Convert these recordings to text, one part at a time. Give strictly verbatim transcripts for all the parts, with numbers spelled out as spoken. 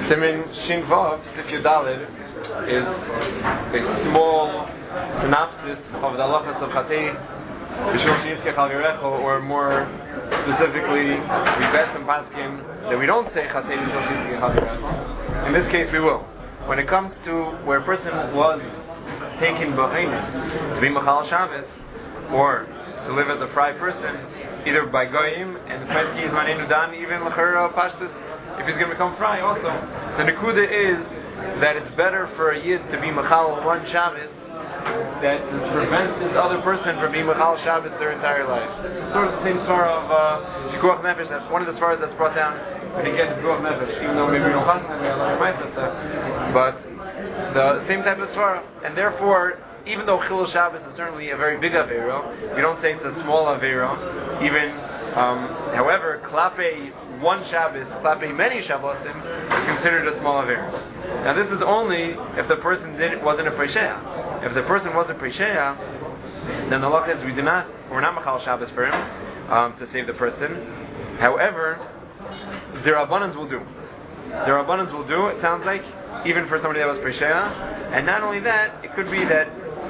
Simin Shin Vav, Sif Yudalid, is a small synopsis of the halachas of Chatei B'Shul Sheyizkech Al Yirecho, or more specifically, we best in Paskin that we don't say Chatei B'Shul Sheyizkech Al Yirecho. In this case, we will. When it comes to where a person was taken b'chainis to be Machal Shabbos, or to live as a fry person, either by Goyim, and the Pesach is Manenu Dan, even L'chera Pashtus, if he's going to become fry also. The Nekuda is that it's better for a Yid to be Machal one Shabbos that prevents this other person from being Machal Shabbos their entire life. It's sort of the same sort of Shikuach Nefesh. That's one of the svaras that's brought down when you get the Shikuach Nefesh, even though maybe we don't pass on it, but the same type of svara. And therefore, even though Chilul Shabbos is certainly a very big Avera, we don't say it's a small Avera. Even, um, however, Klape one Shabbos, Klape many Shabbosim, is considered a small Avera. Now this is only if the person did, wasn't a Presheya. If the person was a Presheya, then the law is we do not, we're not Machal Shabbos for him um, to save the person. However, the Rabbanans will do. The Rabbanans will do, it sounds like, even for somebody that was Presheya. And not only that, it could be that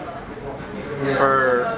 for,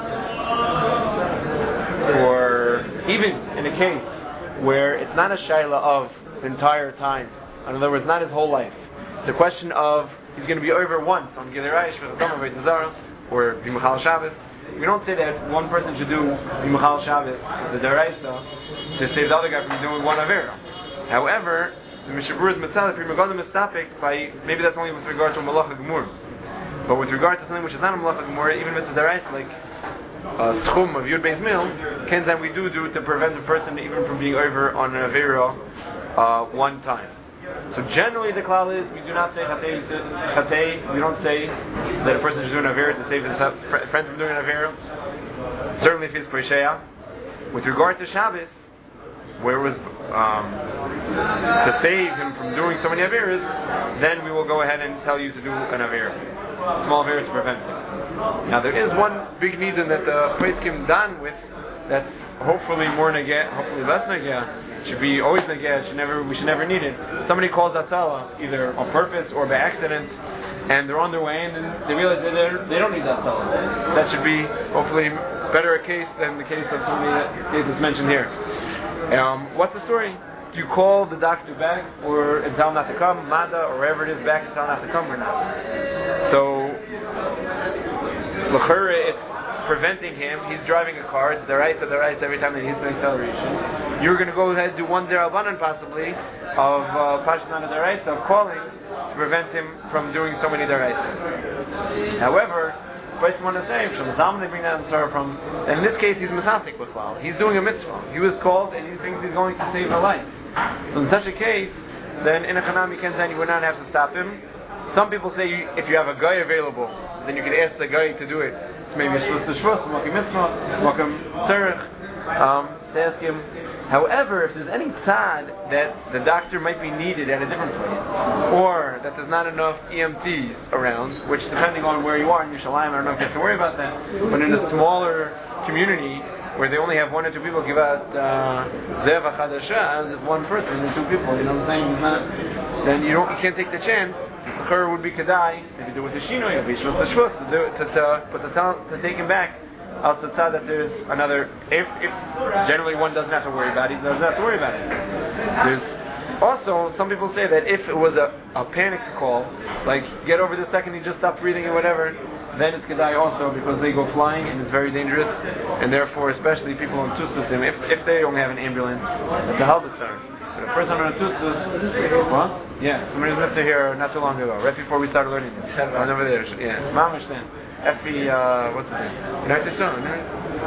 or even in a case where it's not a shaila of the entire time, in other words, not his whole life. It's a question of he's going to be over once on Gilei Raish for the Dama Beit Zara or B'Machal Shabbos. We don't say that one person should do B'Machal Shabbos, the Daraisa, to save the other guy from doing one Avera. However, the Mishabur is Mitzalef, Primagodim is Tapik, by maybe that's only with regard to a Malacha Gemur. But with regard to something which is not a Malacha Gemur, even if it's a Daraisa, like a Tchum of Yud Beis Mil, Kenzan we do do to prevent a person even from being over on an Avera uh, one time. So generally the klal is we do not say Chatei, Chatei, we don't say that a person should do an Avera to save his friend from doing an Avera. Certainly if he's Presheya. With regard to Shabbos, where it was um, to save him from doing so many Averas, then we will go ahead and tell you to do an Avera. Small Avera to prevent it. Now there is one big need that the Pesachim done with that's hopefully more Negeh, hopefully less Negeh. Should be always Negeh, should never, we should never need it. Somebody calls Atzala, either on purpose or by accident, and they're on their way in and they realize that they don't need Atzala. That should be hopefully better a case than the case of somebody that case that's mentioned here. Um, what's the story? Do you call the doctor back or and tell him not to come, Mada or wherever it is back and tell him not to come or not? So, L'chera, it's preventing him. He's driving a car. It's the right to the right every time that he hits the acceleration. You're going to go ahead and do one derabanan possibly of uh, Pashtan of the right, of calling to prevent him from doing so many deraitas. However, I want to say, from the Talmud they bring that answer from, and in this case he's Masasik with Klal. He's doing a mitzvah. He was called and he thinks he's going to save a life. So in such a case, then in a Chanam you can't say you would not have to stop him. Some people say you, if you have a guy available, then you can ask the guy to do it. It's maybe a shvus to shvus, smokim mitzvah, smokim tzarech, um, to ask him. However, if there's any tzad that the doctor might be needed at a different place, or that there's not enough E M Ts around, which depending on where you are in Yerushalayim, I don't know if you have to worry about that, but in a smaller community, where they only have one or two people give out Zeva Chadasha, just one person and two people, you know what I'm saying? Not, then you don't, you can't take the chance. The Chur would be Kedai, if you do it with the Shino, you'll be Shvus to Shvus, to, do, to, to, but to, tell, to take him back, Al Tzad that there's another, if, if generally one doesn't have to worry about it, he doesn't have to worry about it. There's also, some people say that if it was a, a panic call, like get over the second he just stopped breathing or whatever, then it's Kedai also because they go flying and it's very dangerous, and therefore especially people on Tustus, if, if they only have an ambulance, it's a Halbetzar. But a person on a Tustus, what? Yeah, somebody was left here not too long ago, right before we started learning this. I was over there, yeah. Mamish then. F B, uh, what's his name? United Son, right?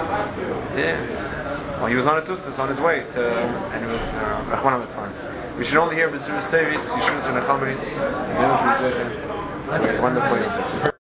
Yeah. Well, he was on a Tustus on his way to, and it was, Rachman al fun. We should only hear B'Zurus Tevis, Yishus and Achamris, and then wonderful.